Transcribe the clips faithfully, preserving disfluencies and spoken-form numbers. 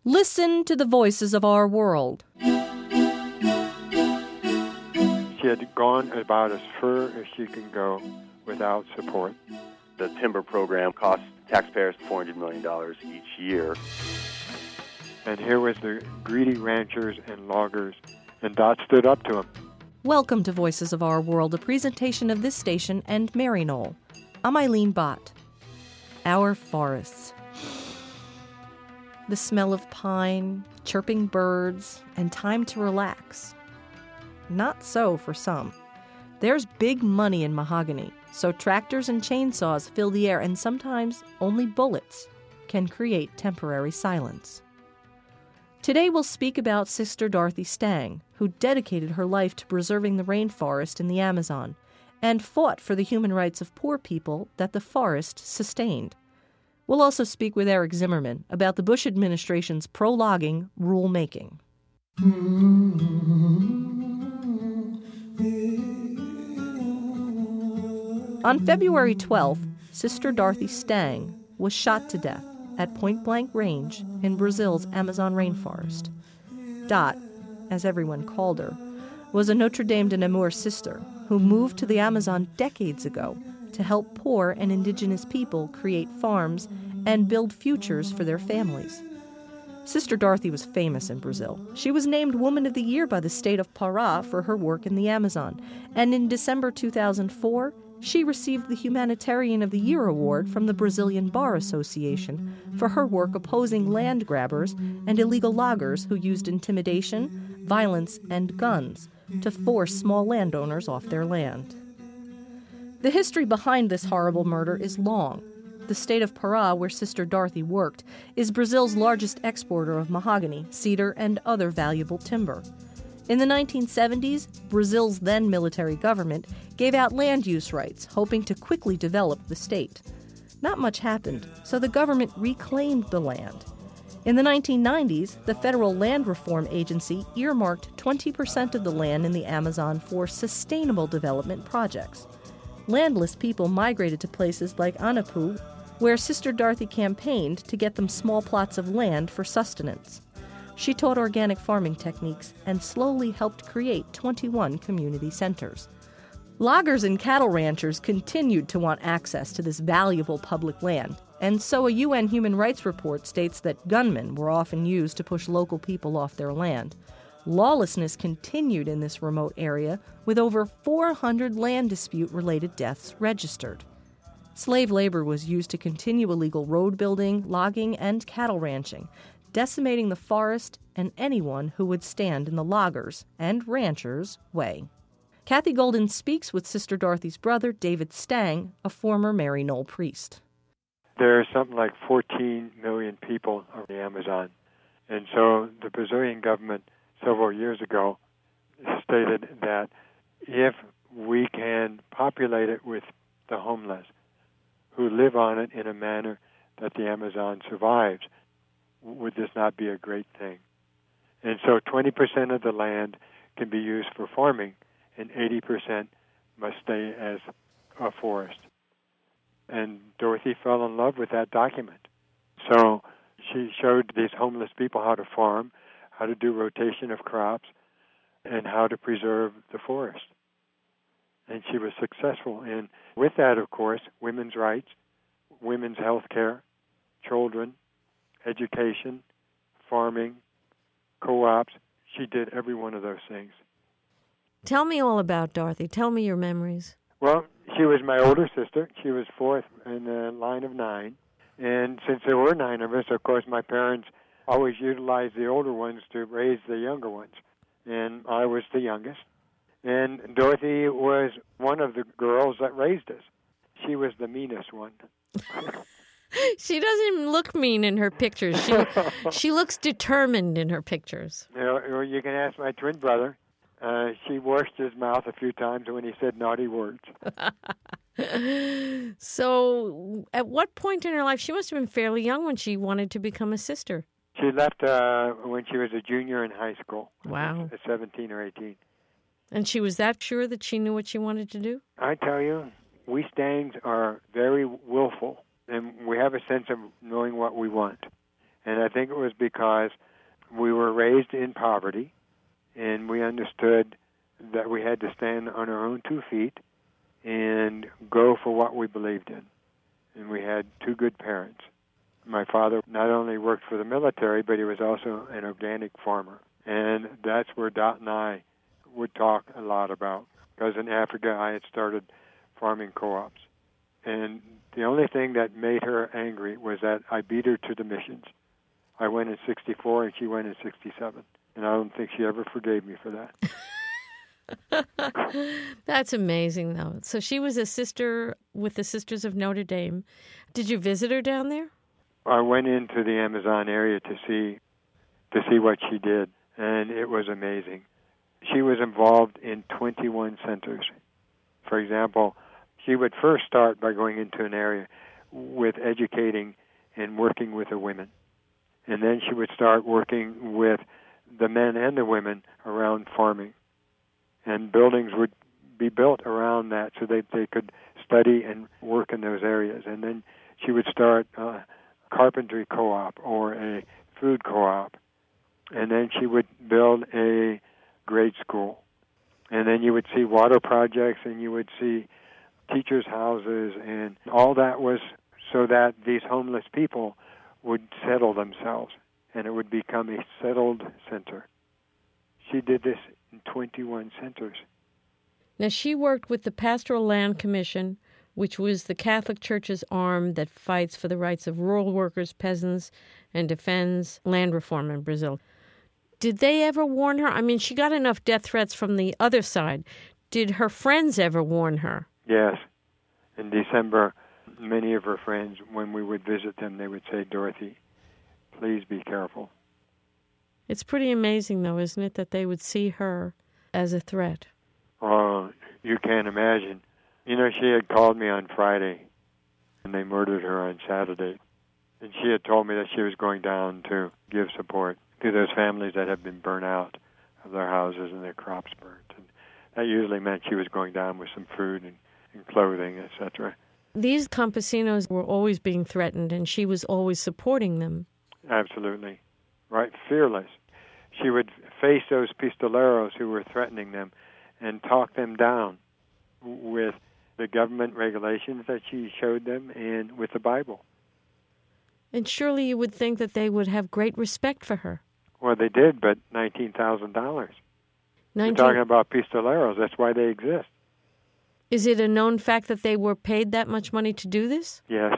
Listen to the voices of our world. She had gone about as far as she can go without support. The timber program costs taxpayers four hundred million dollars each year. And here was the greedy ranchers and loggers, and Dot stood up to them. Welcome to Voices of Our World, a presentation of this station and Maryknoll. I'm Eileen Bott. Our forests. The smell of pine, chirping birds, and time to relax. Not so for some. There's big money in mahogany, so tractors and chainsaws fill the air, and sometimes only bullets can create temporary silence. Today we'll speak about Sister Dorothy Stang, who dedicated her life to preserving the rainforest in the Amazon and fought for the human rights of poor people that the forest sustained. We'll also speak with Eric Zimmerman about the Bush administration's pro-logging rulemaking. On February twelfth, Sister Dorothy Stang was shot to death at point-blank range in Brazil's Amazon rainforest. Dot, as everyone called her, was a Notre Dame de Namur sister who moved to the Amazon decades ago to help poor and indigenous people create farms and build futures for their families. Sister Dorothy was famous in Brazil. She was named Woman of the Year by the state of Pará for her work in the Amazon, and in December two thousand four, she received the Humanitarian of the Year award from the Brazilian Bar Association for her work opposing land grabbers and illegal loggers who used intimidation, violence, and guns to force small landowners off their land. The history behind this horrible murder is long. The state of Pará, where Sister Dorothy worked, is Brazil's largest exporter of mahogany, cedar, and other valuable timber. In the nineteen seventies, Brazil's then military government gave out land use rights, hoping to quickly develop the state. Not much happened, so the government reclaimed the land. In the nineteen nineties, the Federal Land Reform Agency earmarked twenty percent of the land in the Amazon for sustainable development projects. Landless people migrated to places like Anapu, where Sister Dorothy campaigned to get them small plots of land for sustenance. She taught organic farming techniques and slowly helped create twenty-one community centers. Loggers and cattle ranchers continued to want access to this valuable public land, and so a U N human rights report states that gunmen were often used to push local people off their land. Lawlessness continued in this remote area, with over four hundred land dispute-related deaths registered. Slave labor was used to continue illegal road building, logging, and cattle ranching, decimating the forest and anyone who would stand in the loggers' and ranchers' way. Kathy Golden speaks with Sister Dorothy's brother, David Stang, a former Maryknoll priest. There are something like fourteen million people on the Amazon, and so the Brazilian government several years ago stated that if we can populate it with the homeless who live on it in a manner that the Amazon survives, would this not be a great thing? And so twenty percent of the land can be used for farming, and eighty percent must stay as a forest. And Dorothy fell in love with that document. So she showed these homeless people how to farm, how to do rotation of crops, and how to preserve the forest. And she was successful. And with that, of course, women's rights, women's health care, children, education, farming, co-ops. She did every one of those things. Tell me all about Dorothy. Tell me your memories. Well, she was my older sister. She was fourth in the line of nine. And since there were nine of us, of course, my parents always utilized the older ones to raise the younger ones. And I was the youngest. And Dorothy was one of the girls that raised us. She was the meanest one. She doesn't even look mean in her pictures. She she looks determined in her pictures. You know, or you can ask my twin brother. Uh, she washed his mouth a few times when he said naughty words. So at what point in her life, she must have been fairly young when she wanted to become a sister. She left uh, when she was a junior in high school. Wow. At seventeen or eighteen. And she was that sure that she knew what she wanted to do? I tell you, we Stangs are very willful, and we have a sense of knowing what we want. And I think it was because we were raised in poverty, and we understood that we had to stand on our own two feet and go for what we believed in. And we had two good parents. My father not only worked for the military, but he was also an organic farmer. And that's where Dot and I would talk a lot about. Because in Africa, I had started farming co-ops. And the only thing that made her angry was that I beat her to the missions. I went in sixty-four and she went in sixty-seven. And I don't think she ever forgave me for that. That's amazing, though. So she was a sister with the Sisters of Notre Dame. Did you visit her down there? I went into the Amazon area to see to see what she did, and it was amazing. She was involved in twenty-one centers. For example, she would first start by going into an area with educating and working with the women. And then she would start working with the men and the women around farming. And buildings would be built around that so that they could study and work in those areas. And then she would start a carpentry co-op or a food co-op. And then she would build a grade school. And then you would see water projects, and you would see teachers' houses, and all that was so that these homeless people would settle themselves, and it would become a settled center. She did this in twenty-one centers. Now, she worked with the Pastoral Land Commission, which was the Catholic Church's arm that fights for the rights of rural workers, peasants, and defends land reform in Brazil. Did they ever warn her? I mean, she got enough death threats from the other side. Did her friends ever warn her? Yes. In December, many of her friends, when we would visit them, they would say, Dorothy, please be careful. It's pretty amazing, though, isn't it, that they would see her as a threat? Oh, you can't imagine. You know, she had called me on Friday, and they murdered her on Saturday. And she had told me that she was going down to give support to those families that had been burnt out of their houses and their crops burnt. And that usually meant she was going down with some food and, and clothing, et cetera. These campesinos were always being threatened, and she was always supporting them. Absolutely. Right, fearless. She would face those pistoleros who were threatening them and talk them down with the government regulations that she showed them and with the Bible. And surely you would think that they would have great respect for her. Well, they did, but nineteen thousand dollars. nineteen We're talking about pistoleros. That's why they exist. Is it a known fact that they were paid that much money to do this? Yes.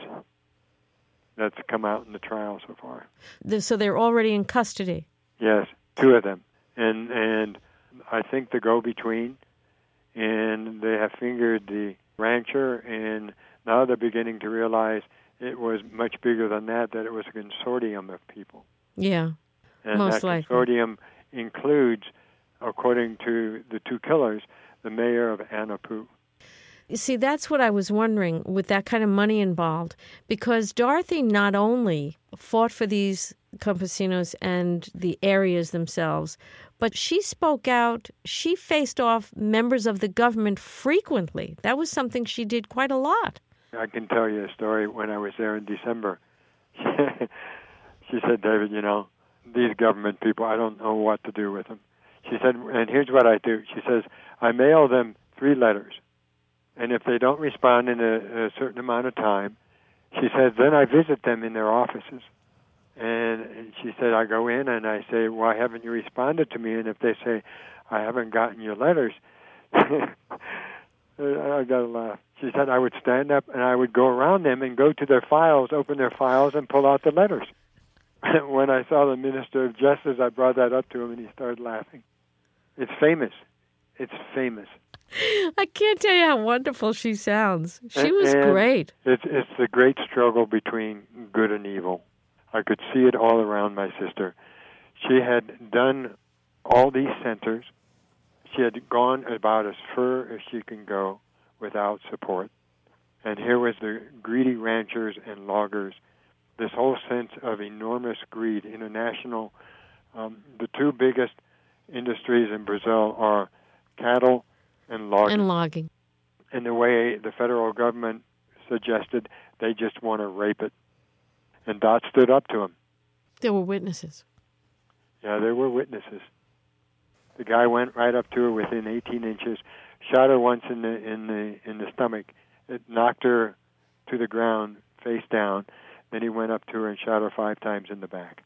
That's come out in the trial so far. So they're already in custody? Yes, two of them. And and I think the go-between, and they have fingered the rancher, and now they're beginning to realize it was much bigger than that, that it was a consortium of people. Yeah, and most that likely. consortium includes, according to the two killers, the mayor of Anapu. You see, that's what I was wondering with that kind of money involved, because Dorothy not only fought for these campesinos and the areas themselves, but she spoke out. She faced off members of the government frequently. That was something she did quite a lot. I can tell you a story. When I was there in December, she said, David, you know, these government people, I don't know what to do with them. She said, and here's what I do. She says, I mail them three letters. And if they don't respond in a, a certain amount of time, she says, then I visit them in their offices. And she said, I go in and I say, why haven't you responded to me? And if they say, I haven't gotten your letters, I got to laugh. She said, I would stand up and I would go around them and go to their files, open their files, and pull out the letters. When I saw the Minister of Justice, I brought that up to him, and he started laughing. It's famous. It's famous. I can't tell you how wonderful she sounds. She and, was and great. It's, it's the great struggle between good and evil. I could see it all around my sister. She had done all these centers. She had gone about as far as she can go without support. And here was the greedy ranchers and loggers, this whole sense of enormous greed, international. Um, the two biggest industries in Brazil are cattle and logging. And logging. And the way the federal government suggested, they just want to rape it. And Dot stood up to him. There were witnesses. Yeah, there were witnesses. The guy went right up to her within eighteen inches, shot her once in the in the in the stomach. It knocked her to the ground, face down. Then he went up to her and shot her five times in the back.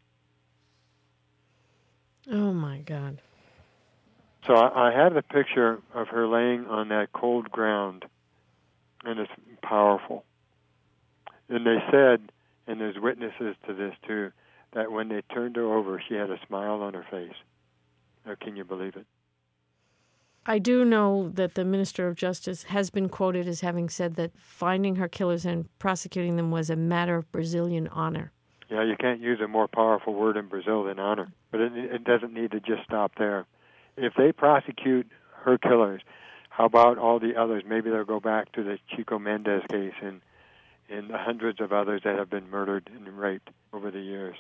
Oh, my God. So I, I have the picture of her laying on that cold ground, and it's powerful. And they said, and there's witnesses to this too, that when they turned her over, she had a smile on her face. Now, can you believe it? I do know that the Minister of Justice has been quoted as having said that finding her killers and prosecuting them was a matter of Brazilian honor. Yeah, you can't use a more powerful word in Brazil than honor. But it, it doesn't need to just stop there. If they prosecute her killers, how about all the others? Maybe they'll go back to the Chico Mendes case and, and the hundreds of others that have been murdered and raped over the years.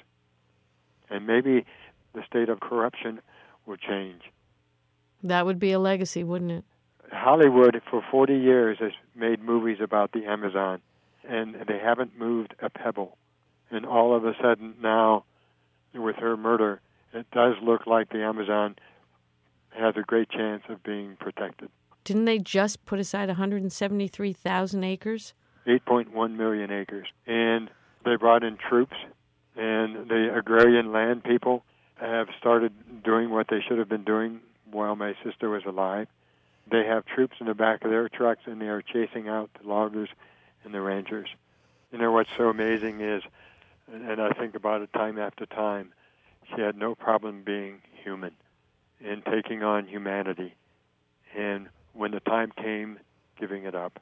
And maybe the state of corruption will change. That would be a legacy, wouldn't it? Hollywood, for forty years, has made movies about the Amazon, and they haven't moved a pebble. And all of a sudden now, with her murder, it does look like the Amazon has a great chance of being protected. Didn't they just put aside one hundred seventy-three thousand acres? eight point one million acres. And they brought in troops, and the agrarian land people have started doing what they should have been doing while my sister was alive. They have troops in the back of their trucks, and they are chasing out the loggers and the ranchers. You know, what's so amazing is, and I think about it time after time, she had no problem being human and taking on humanity. And when the time came, giving it up.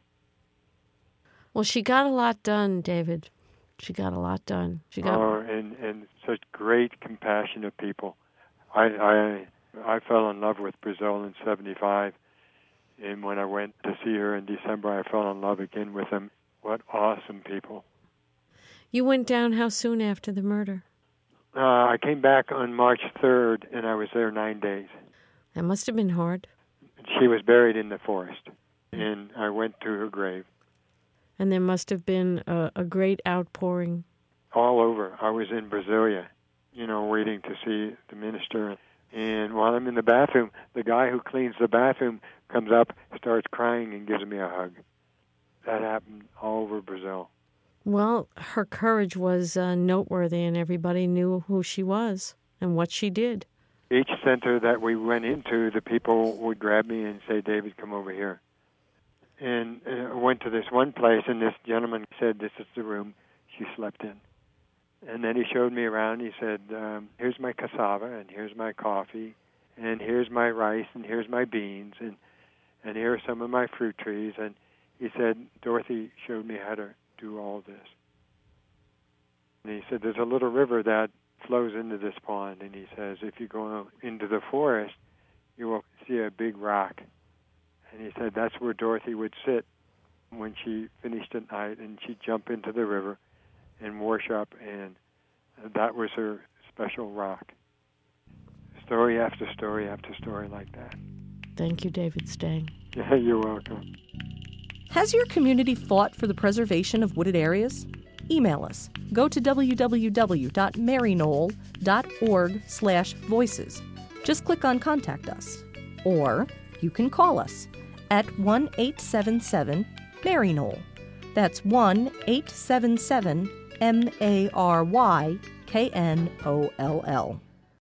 Well, she got a lot done, David. She got a lot done. She got oh, and, and such great, compassionate people. I, I I fell in love with Brazil in seventy-five, and when I went to see her in December, I fell in love again with them. What awesome people. You went down how soon after the murder? Uh, I came back on March third, and I was there nine days. That must have been hard. She was buried in the forest, and I went to her grave. And there must have been a, a great outpouring. All over. I was in Brasilia, you know, waiting to see the minister. And while I'm in the bathroom, the guy who cleans the bathroom comes up, starts crying, and gives me a hug. That happened all over Brazil. Well, her courage was uh, noteworthy, and everybody knew who she was and what she did. Each center that we went into, the people would grab me and say, David, come over here. And I uh, went to this one place, and this gentleman said, this is the room she slept in. And then he showed me around. He said, um, here's my cassava, and here's my coffee, and here's my rice, and here's my beans, and, and here are some of my fruit trees. And he said, Dorothy showed me how to do all this. And he said, there's a little river that flows into this pond. And he says, if you go into the forest, you will see a big rock. And he said, that's where Dorothy would sit when she finished at night, and she'd jump into the river and worship, and that was her special rock. Story after story after story like that. Thank you, David Stang. Yeah, you're welcome. Has your community fought for the preservation of wooded areas? Email us. Go to w w w dot maryknoll dot org slash voices. Just click on Contact Us. Or you can call us at one eight seven seven Mary Knoll. That's one eight seven seven M A R Y K N O L L.